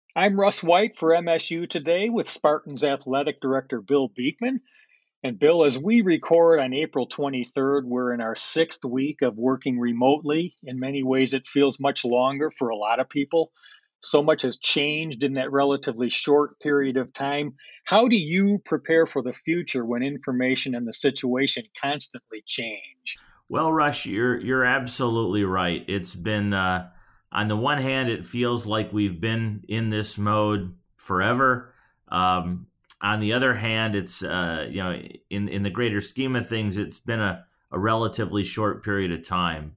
I'm Russ White for MSU Today with Spartans Athletic Director Bill Beekman. And Bill, as we record on April 23rd, we're in our sixth week of working remotely. In many ways, it feels much longer for a lot of people. So much has changed in that relatively short period of time. How do you prepare for the future when information and the situation constantly change? Well, Rush, you're absolutely right. It's been on the one hand, it feels like we've been in this mode forever. On the other hand, it's in the greater scheme of things, it's been a relatively short period of time.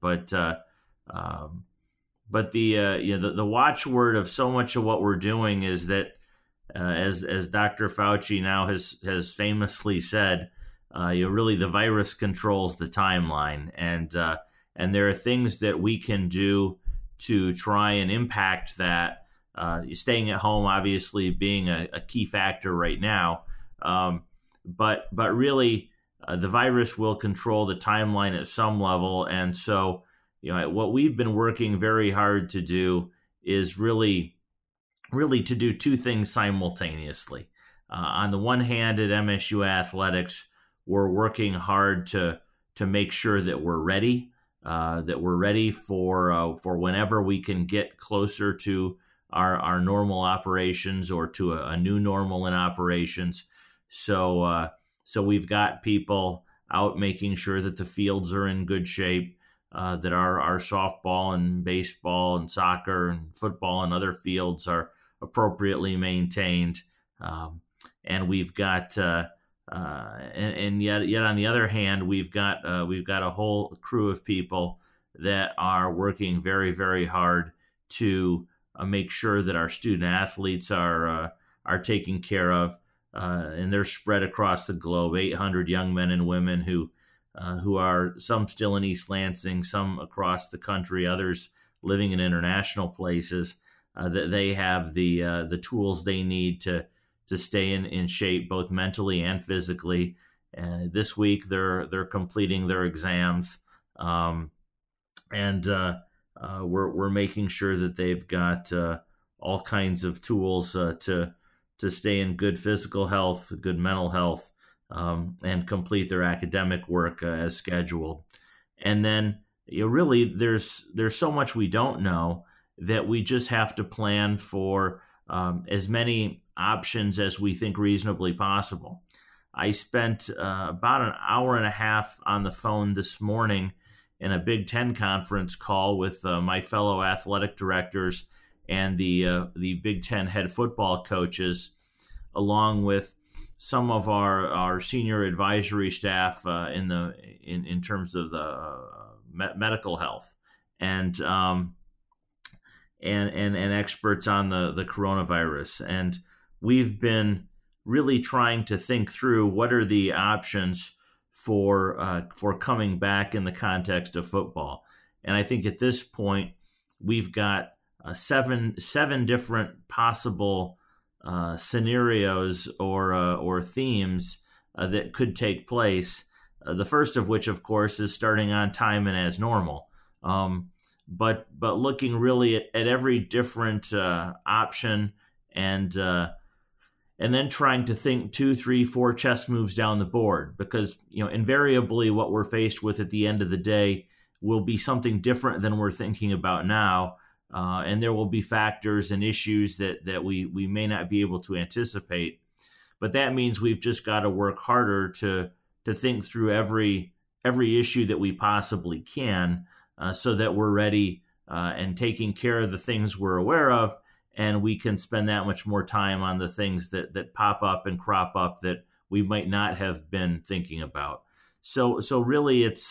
Um, but the watchword of so much of what we're doing is that as Dr. Fauci now has famously said, really the virus controls the timeline, and there are things that we can do to try and impact that. Staying at home, obviously, being a key factor right now, but really, the virus will control the timeline at some level, and so what we've been working very hard to do is really to do two things simultaneously. On the one hand, at MSU Athletics, we're working hard to make sure that we're ready for whenever we can get closer to our normal operations or to a new normal in operations. So we've got people out making sure that the fields are in good shape, that our softball and baseball and soccer and football and other fields are appropriately maintained. And we've got and yet on the other hand, we've got a whole crew of people that are working very, very hard to make sure that our student athletes are taken care of, and they're spread across the globe. 800 young men and women who are some still in East Lansing, some across the country, others living in international places. That they have the tools they need to stay in shape both mentally and physically. This week they're completing their exams, and we're making sure that they've got all kinds of tools to stay in good physical health, good mental health, and complete their academic work as scheduled. And then really there's so much we don't know that we just have to plan for as many options as we think reasonably possible. I spent about an hour and a half on the phone this morning in a Big Ten conference call with my fellow athletic directors and the Big Ten head football coaches, along with some of our senior advisory staff in terms of the medical health and experts on the coronavirus. And we've been really trying to think through what are the options for coming back in the context of football. And I think at this point we've got seven different possible scenarios or themes that could take place. The first of which, of course, is starting on time and as normal. But looking really at every different option and then trying to think 2, 3, 4 chess moves down the board, because invariably what we're faced with at the end of the day will be something different than we're thinking about now, and there will be factors and issues that we may not be able to anticipate. But that means we've just got to work harder to think through every issue that we possibly can, so that we're ready and taking care of the things we're aware of, and we can spend that much more time on the things that pop up and crop up that we might not have been thinking about. So really, it's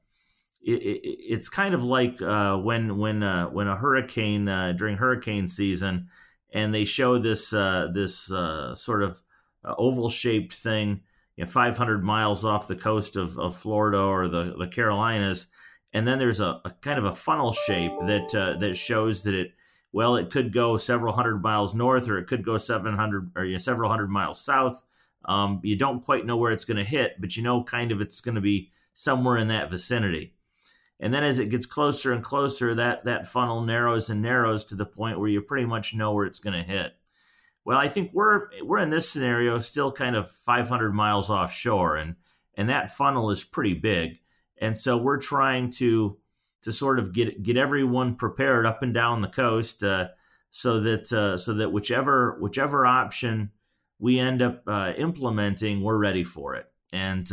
kind of like when a hurricane during hurricane season, and they show this sort of oval shaped thing, 500 miles off the coast of Florida or the Carolinas. And then there's a kind of a funnel shape that shows that it could go several hundred miles north, or it could go 700 or several hundred miles south. You don't quite know where it's going to hit, but kind of it's going to be somewhere in that vicinity. And then as it gets closer and closer, that funnel narrows and narrows to the point where you pretty much know where it's going to hit. Well, I think we're in this scenario still kind of 500 miles offshore, and that funnel is pretty big. And so we're trying to sort of get everyone prepared up and down the coast, so that whichever option we end up implementing, we're ready for it. And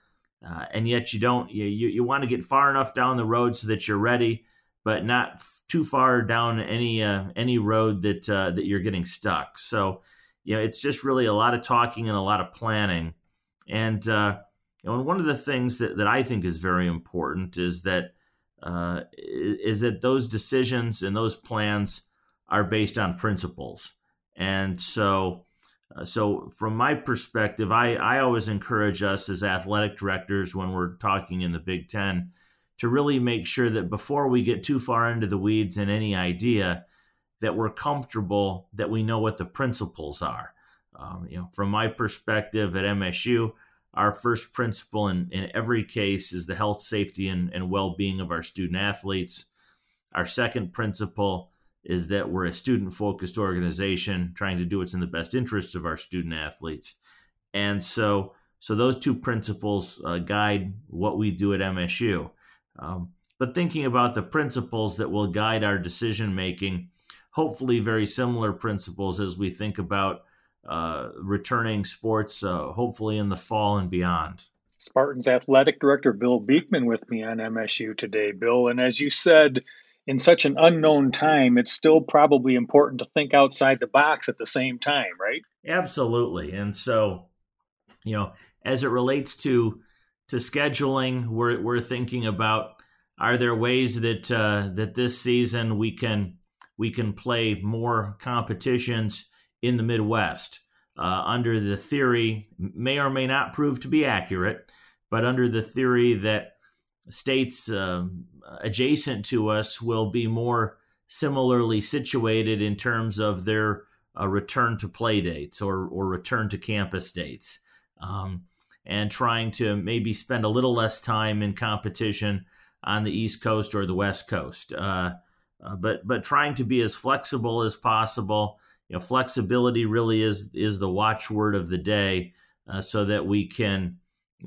yet you want to get far enough down the road so that you're ready, but not too far down any road that you're getting stuck. So, it's just really a lot of talking and a lot of planning. And and one of the things that I think is very important is that those decisions and those plans are based on principles. And so from my perspective, I always encourage us as athletic directors when we're talking in the Big Ten to really make sure that before we get too far into the weeds in any idea, that we're comfortable that we know what the principles are. From my perspective at MSU, our first principle in every case is the health, safety, and well-being of our student athletes. Our second principle is that we're a student-focused organization trying to do what's in the best interests of our student athletes. And so those two principles guide what we do at MSU. But thinking about the principles that will guide our decision-making, hopefully very similar principles as we think about returning sports, hopefully in the fall and beyond. Spartans Athletic Director Bill Beekman with me on MSU Today, Bill. And as you said, in such an unknown time, it's still probably important to think outside the box at the same time, right? Absolutely. And so, as it relates to scheduling, we're thinking about, are there ways that this season we can play more competitions in the Midwest, under the theory, may or may not prove to be accurate, but under the theory that states adjacent to us will be more similarly situated in terms of their return to play dates or return to campus dates, and trying to maybe spend a little less time in competition on the East Coast or the West Coast, but trying to be as flexible as possible. Flexibility really is the watchword of the day, so that we can,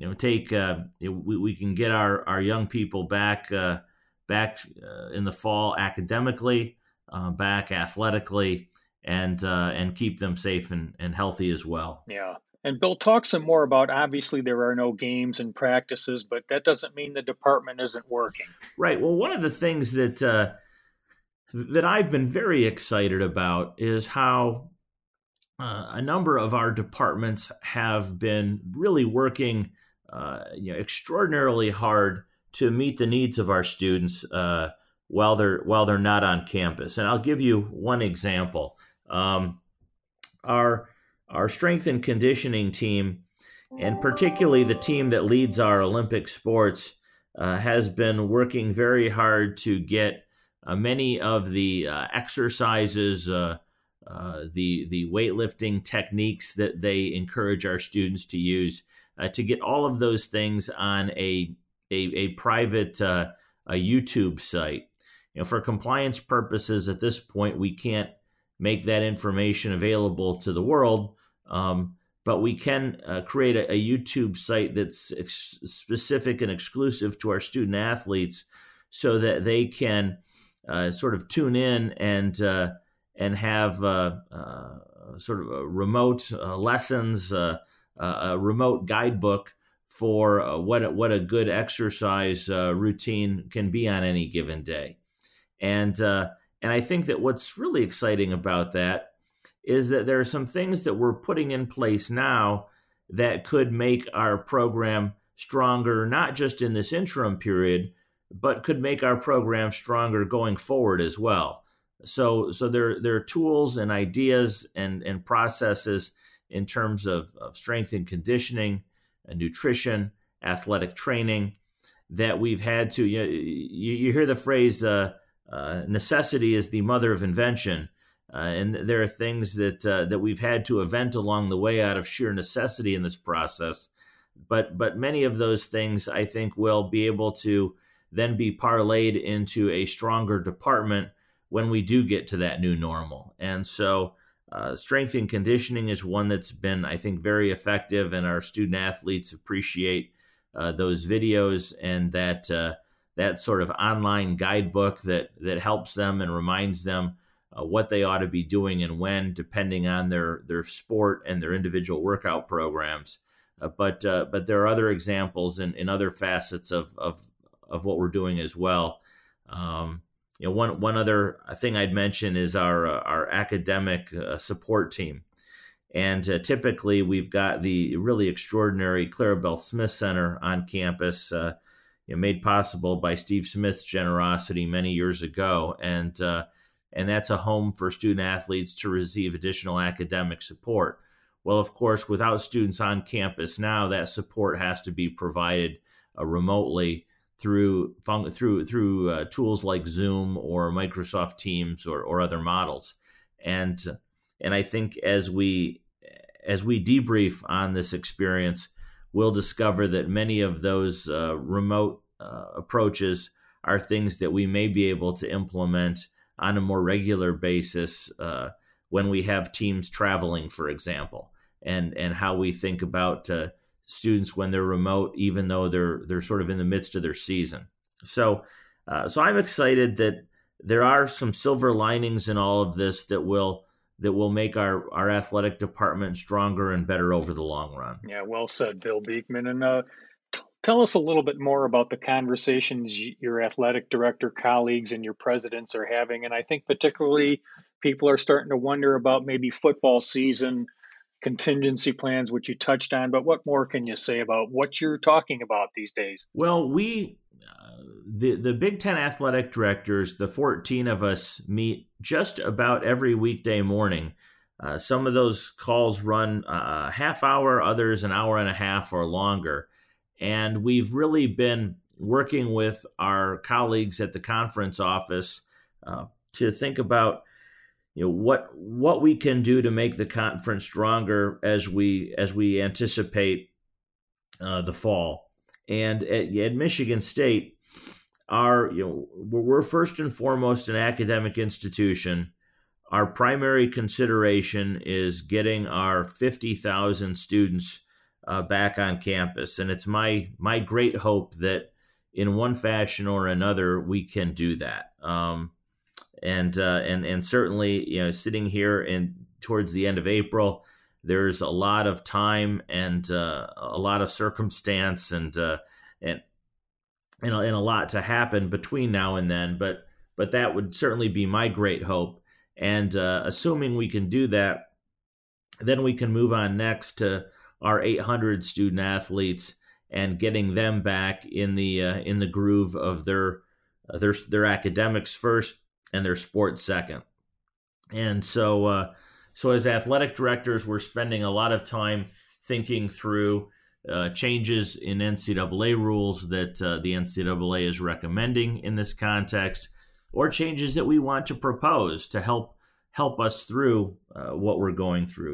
we can get our young people back in the fall academically, back athletically, and keep them safe and healthy as well. Yeah. And Bill, talk some more about, obviously there are no games and practices, but that doesn't mean the department isn't working. Right. Well, one of the things that I've been very excited about is how a number of our departments have been really working extraordinarily hard to meet the needs of our students while they're not on campus. And I'll give you one example. Our strength and conditioning team, and particularly the team that leads our Olympic sports, has been working very hard to get many of the exercises, the weightlifting techniques that they encourage our students to use, to get all of those things on a private a YouTube site. For compliance purposes, at this point, we can't make that information available to the world, but we can create a YouTube site that's specific and exclusive to our student athletes, so that they can sort of tune in and have sort of remote lessons, a remote guidebook for what a good exercise routine can be on any given day. And I think that what's really exciting about that is that there are some things that we're putting in place now that could make our program stronger, not just in this interim period, but could make our program stronger going forward as well. So there are tools and ideas and processes in terms of strength and conditioning, nutrition, athletic training, that we've had to, you hear the phrase, necessity is the mother of invention. And there are things that we've had to invent along the way out of sheer necessity in this process. But many of those things, I think, will be able to then be parlayed into a stronger department when we do get to that new normal. And so strength and conditioning is one that's been, I think, very effective, and our student athletes appreciate those videos and that sort of online guidebook that helps them and reminds them what they ought to be doing and when, depending on their sport and their individual workout programs. But there are other examples in other facets of what we're doing as well. One other thing I'd mention is our academic support team. And typically we've got the really extraordinary Clarabelle Smith Center on campus, made possible by Steve Smith's generosity many years ago. And that's a home for student athletes to receive additional academic support. Well, of course, without students on campus now, that support has to be provided remotely through tools like Zoom or Microsoft Teams or other models. And I think as we debrief on this experience, we'll discover that many of those remote approaches are things that we may be able to implement on a more regular basis when we have teams traveling, for example, and how we think about students when they're remote, even though they're sort of in the midst of their season. So I'm excited that there are some silver linings in all of this that will make our athletic department stronger and better over the long run. Yeah, well said, Bill Beekman. And tell us a little bit more about the conversations your athletic director colleagues and your presidents are having. And I think particularly people are starting to wonder about maybe football season contingency plans, which you touched on. But what more can you say about what you're talking about these days? Well, the Big Ten athletic directors, the 14 of us, meet just about every weekday morning. Some of those calls run a half hour, others an hour and a half or longer. And we've really been working with our colleagues at the conference office to think about what we can do to make the conference stronger as we anticipate the fall. And at Michigan State, we're first and foremost an academic institution. Our primary consideration is getting our 50,000 students back on campus, and it's my great hope that in one fashion or another we can do that. And certainly, sitting here towards the end of April, there's a lot of time and a lot of circumstance and a lot to happen between now and then. But that would certainly be my great hope. And assuming we can do that, then we can move on next to our 800 student athletes and getting them back in the groove of their academics first and their sports second. And so as athletic directors, we're spending a lot of time thinking through changes in NCAA rules that the NCAA is recommending in this context, or changes that we want to propose to help us through what we're going through.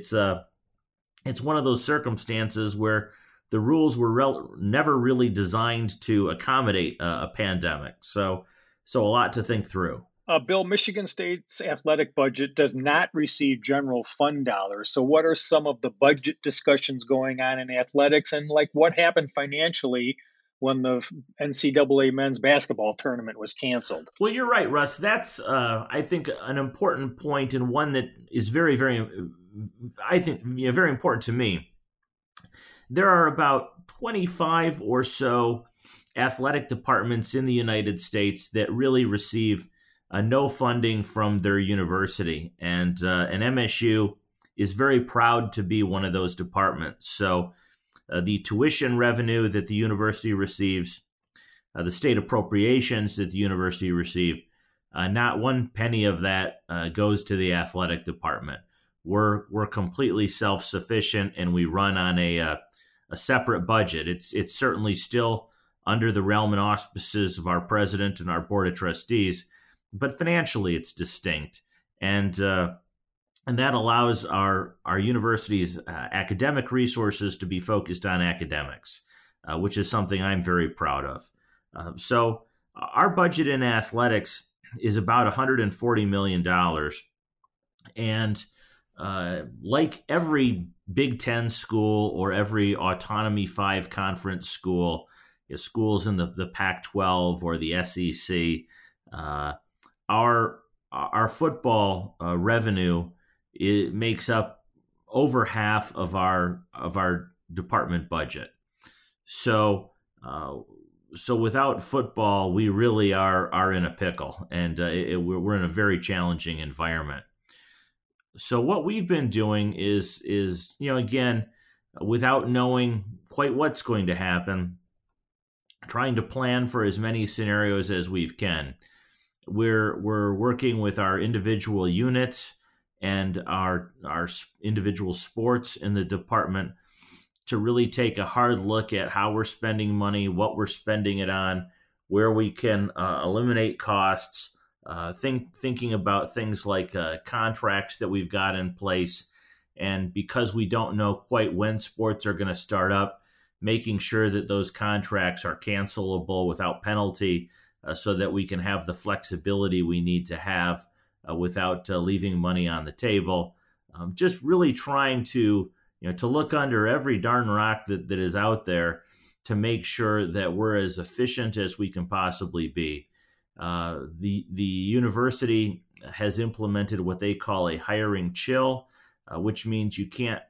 It's one of those circumstances where the rules were never really designed to accommodate a pandemic. So a lot to think through. Bill, Michigan State's athletic budget does not receive general fund dollars. So what are some of the budget discussions going on in athletics, and what happened financially when the NCAA men's basketball tournament was canceled? Well, you're right, Russ. That's, I think, an important point, and one that is very, very, I think, very important to me. There are about 25 or so athletic departments in the United States that really receive no funding from their university, and MSU is very proud to be one of those departments. So the tuition revenue that the university receives, the state appropriations that the university receive, not one penny of that goes to the athletic department. We're completely self-sufficient, and we run on a separate budget. It's certainly still under the realm and auspices of our president and our board of trustees, but financially it's distinct, and that allows our university's academic resources to be focused on academics, which is something I'm very proud of. So our budget in athletics is about $140 million. And like every Big Ten school or every Autonomy 5 conference school, schools in the Pac-12 or the SEC, our football revenue, it makes up over half of our department budget. So so without football, we really are in a pickle, and we're in a very challenging environment. So what we've been doing is again, without knowing quite what's going to happen, trying to plan for as many scenarios as we can. We're working with our individual units and our individual sports in the department to really take a hard look at how we're spending money, what we're spending it on, where we can eliminate costs, thinking about things like contracts that we've got in place. And because we don't know quite when sports are going to start up, making sure that those contracts are cancelable without penalty, so that we can have the flexibility we need to have without leaving money on the table. Just really trying to look under every darn rock that is out there to make sure that we're as efficient as we can possibly be. The university has implemented what they call a hiring chill, which means you can't.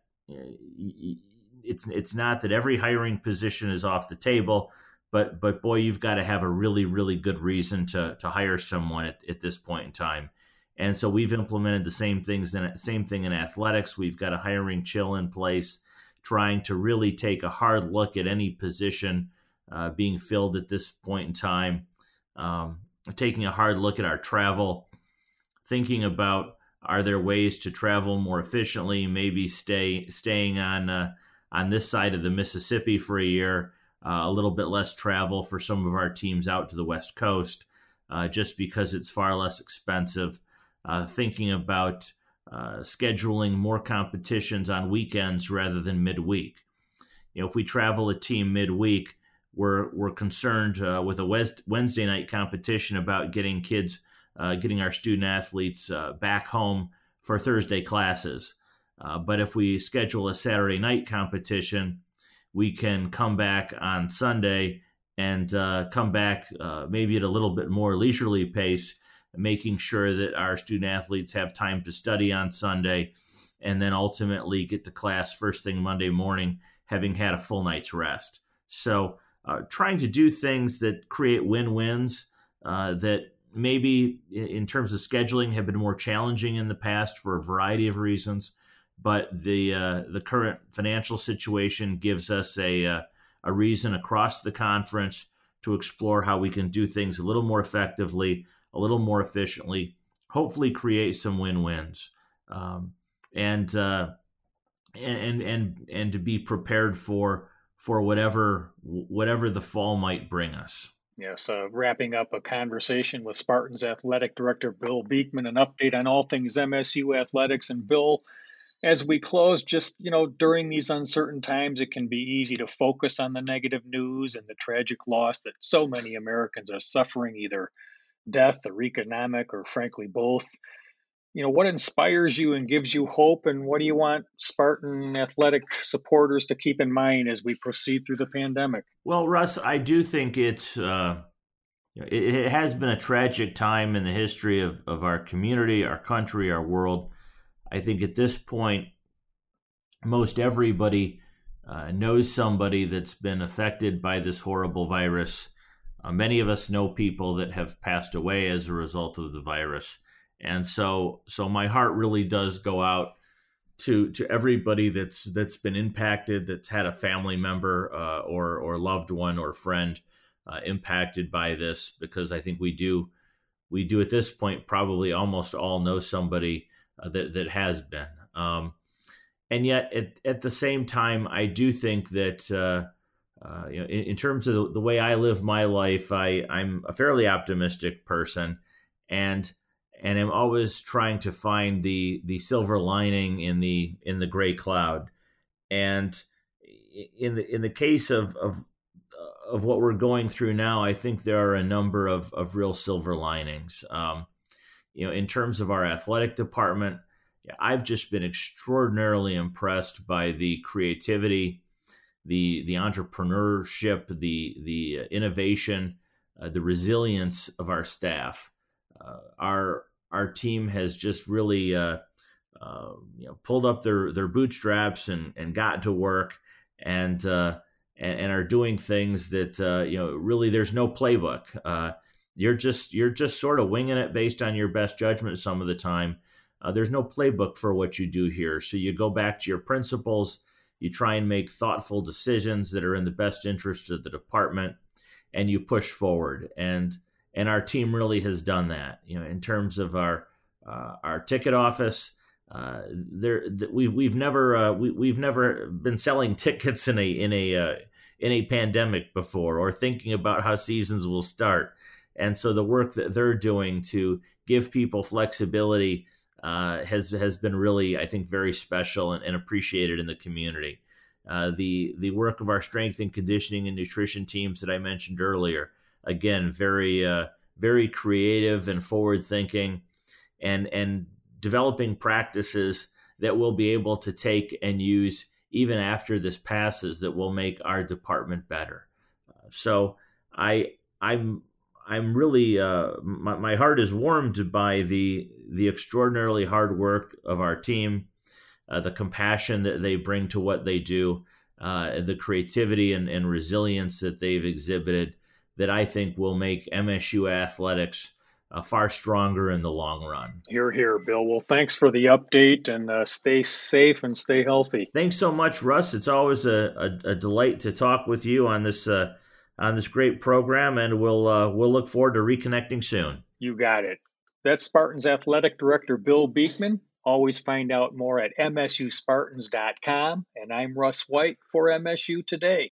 It's not that every hiring position is off the table, but boy, you've got to have a really, really good reason to hire someone at this point in time. And so we've implemented the same thing in athletics. We've got a hiring chill in place, trying to really take a hard look at any position being filled at this point in time, taking a hard look at our travel, thinking about, are there ways to travel more efficiently, maybe staying on this side of the Mississippi for a year, a little bit less travel for some of our teams out to the West Coast, just because it's far less expensive. Thinking about scheduling more competitions on weekends rather than midweek. If we travel a team midweek, we're concerned with a Wednesday night competition about getting our student athletes back home for Thursday classes. But if we schedule a Saturday night competition, we can come back on Sunday and come back maybe at a little bit more leisurely pace, making sure that our student athletes have time to study on Sunday and then ultimately get to class first thing Monday morning, having had a full night's rest. So trying to do things that create win-wins that maybe in terms of scheduling have been more challenging in the past for a variety of reasons, but the current financial situation gives us a reason across the conference to explore how we can do things a little more effectively, a little more efficiently, hopefully create some win-wins, and to be prepared for whatever the fall might bring us. Yes, wrapping up a conversation with Spartans Athletic Director Bill Beekman, an update on all things MSU athletics. And Bill, as we close, just, during these uncertain times, it can be easy to focus on the negative news and the tragic loss that so many Americans are suffering, either death or economic, or frankly both. What inspires you and gives you hope, and what do you want Spartan athletic supporters to keep in mind as we proceed through the pandemic? Well, Russ, I do think it has been a tragic time in the history of our community, our country, our world. I think at this point, most everybody knows somebody that's been affected by this horrible virus. Many of us know people that have passed away as a result of the virus. And so my heart really does go out to everybody that's been impacted, that's had a family member or loved one or friend impacted by this, because I think we do at this point probably almost all know somebody that has been. And yet at the same time, I do think that in terms of the way I live my life, I'm a fairly optimistic person, and I'm always trying to find the silver lining in the gray cloud. And in the case of of what we're going through now, I think there are a number of real silver linings. In terms of our athletic department, I've just been extraordinarily impressed by the creativity, the entrepreneurship, the innovation, the resilience of our staff. Our team has just really pulled up their bootstraps and got to work and are doing things that really there's no playbook. You're just sort of winging it based on your best judgment some of the time. There's no playbook for what you do here. So you go back to your principles, you try and make thoughtful decisions that are in the best interest of the department, and you push forward. And our team really has done that. In terms of our ticket office, we've never been selling tickets in a pandemic before, or thinking about how seasons will start. And so the work that they're doing to give people flexibility has been really, I think, very special and appreciated in the community. The work of our strength and conditioning and nutrition teams that I mentioned earlier, again, very creative and forward thinking, and developing practices that we'll be able to take and use even after this passes that will make our department better. So I'm really my heart is warmed by the extraordinarily hard work of our team, the compassion that they bring to what they do, the creativity and resilience that they've exhibited, that I think will make MSU athletics far stronger in the long run. Hear, hear, Bill. Well, thanks for the update, and stay safe and stay healthy. Thanks so much, Russ. It's always a delight to talk with you on this great program, and we'll look forward to reconnecting soon. You got it. That's Spartans Athletic Director Bill Beekman. Always find out more at msuspartans.com, and I'm Russ White for MSU Today.